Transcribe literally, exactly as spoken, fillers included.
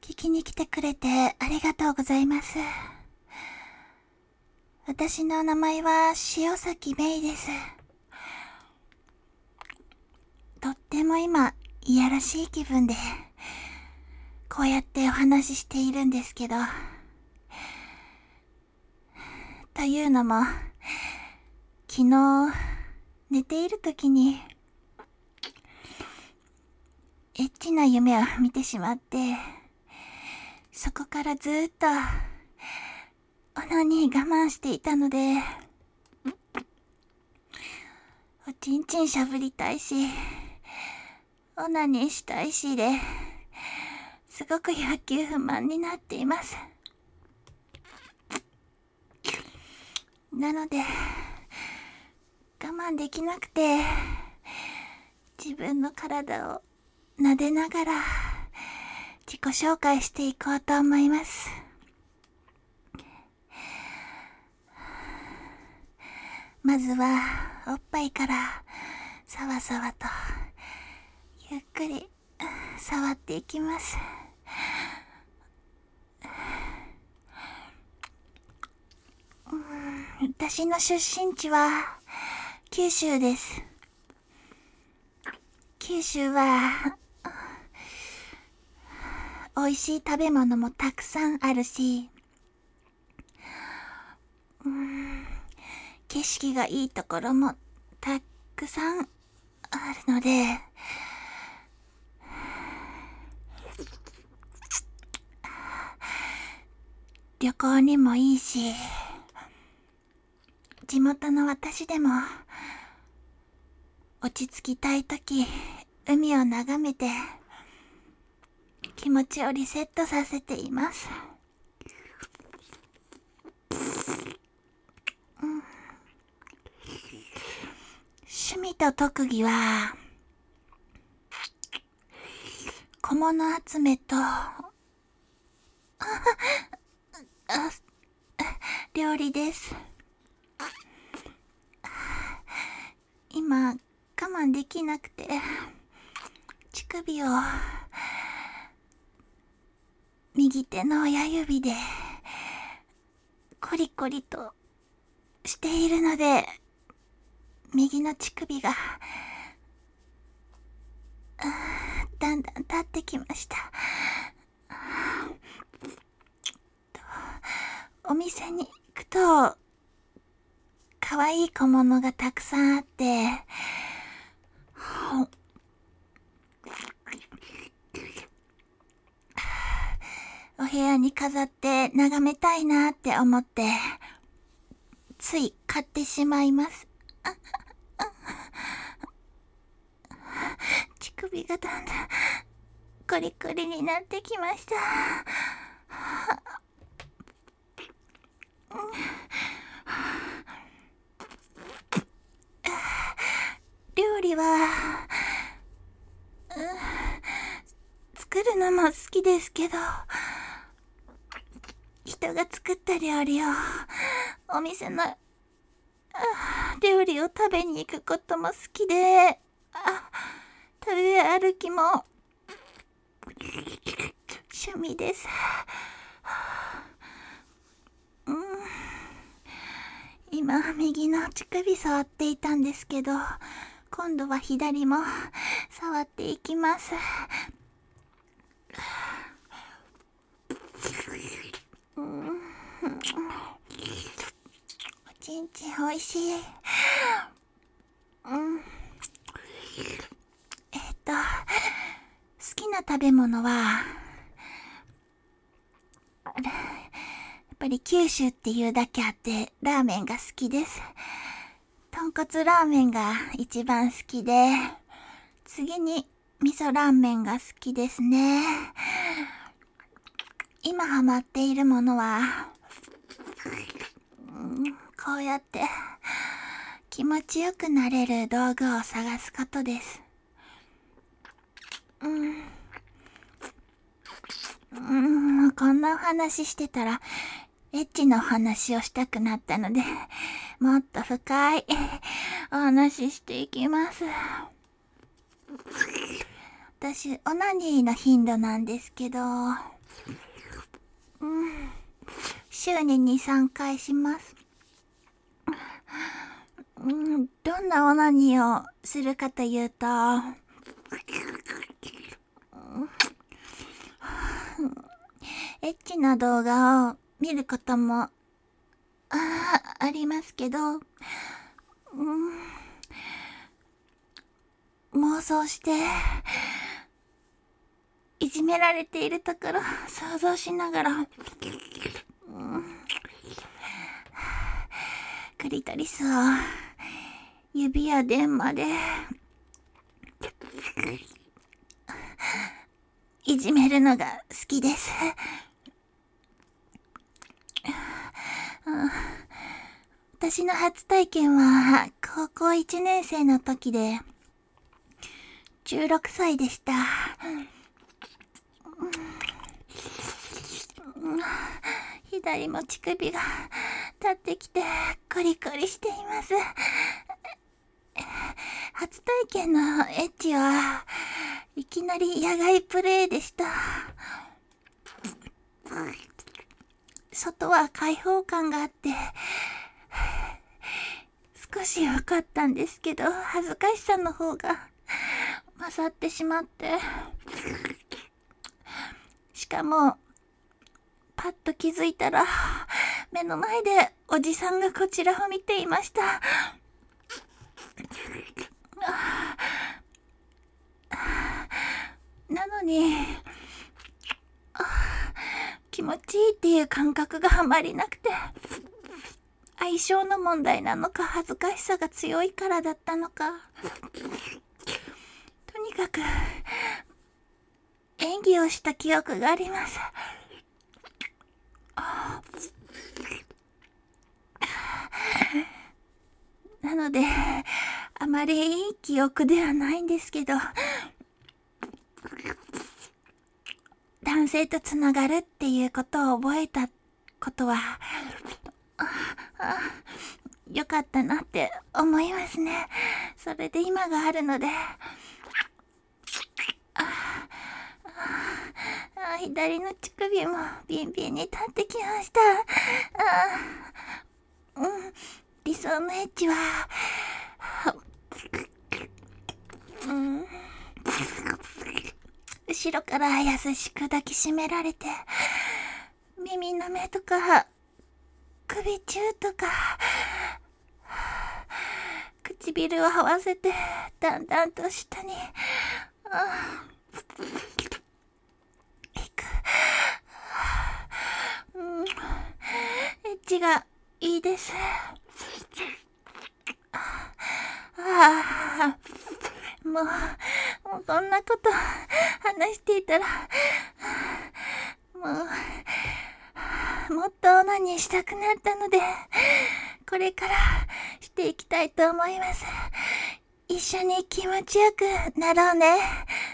聞きに来てくれてありがとうございます。私の名前は塩崎めいです。とっても今、いやらしい気分で、こうやってお話ししているんですけど、というのも、昨日、寝ている時に、エッチな夢を見てしまって、そこからずっと、オナニー我慢していたので、おちんちんしゃぶりたいし、オナニーしたいしで、すごく欲求不満になっています。なので、我慢できなくて、自分の体を撫でながら、自己紹介していこうと思います。まずは、おっぱいから、さわさわと、ゆっくり、触っていきます。私の出身地は九州です。九州は美味しい食べ物もたくさんあるし、うーん景色がいいところもたくさんあるので、旅行にもいいし、地元の私でも落ち着きたいとき、海を眺めて気持ちをリセットさせています。うん、趣味と特技は小物集めと料理です。今我慢できなくて乳首を右手の親指でコリコリとしているので、右の乳首がだんだん立ってきました。お店に行くと可愛い小物がたくさんあって、お部屋に飾って眺めたいなって思ってつい買ってしまいます。乳首がだんだんコリコリになってきました。料理は、うん、作るのも好きですけど、人が作った料理を、お店の料理を食べに行くことも好きで、あ、食べ歩きも趣味です。うん、今右の乳首触っていたんですけど、今度は左も触っていきます。うん、おちんちんおいしい。うん、えっと好きな食べ物はやっぱり九州っていうだけあってラーメンが好きです。豚骨ラーメンが一番好きで、次に味噌ラーメンが好きですね。今ハマっているものは、うん、こうやって気持ちよくなれる道具を探すことです。うん、うん、こんなお話してたらエッチなお話をしたくなったので、もっと深いお話していきます。私オナニーの頻度なんですけど、 うん、週にに、さんかいします。うん、どんなオナニーをするかというと、エッチな動画を見ることも あ, ありますけど、うん、妄想していじめられているところ想像しながら、うん、クリトリスを指や電話でいじめるのが好きです。私の初体験は高校いちねん生の時でじゅうろくさいでした。左も乳首が立ってきてコリコリしています。初体験のエッチはいきなり野外プレイでした。外は開放感があって少し良かったんですけど、恥ずかしさの方が勝ってしまって、しかもパッと気づいたら目の前でおじさんがこちらを見ていました。なのに気持ちいいっていう感覚があまりなくて、相性の問題なのか恥ずかしさが強いからだったのか、とにかく演技をした記憶があります。なのであまりいい記憶ではないんですけど、男性とつながるっていうことを覚えたことは良かったなって思いますね。それで今があるので、ああ左の乳首もビンビンに立ってきました。あ、うん、理想のエッジは、うん、後ろから優しく抱きしめられて、耳の目とか首中とか唇を合わせてだんだんと下に、あいく、うん、エッチがいいです。ああ、もう、もうこんなこと話していたら、もう、もっとオナニーしたくなったので、これからしていきたいと思います。一緒に気持ちよくなろうね。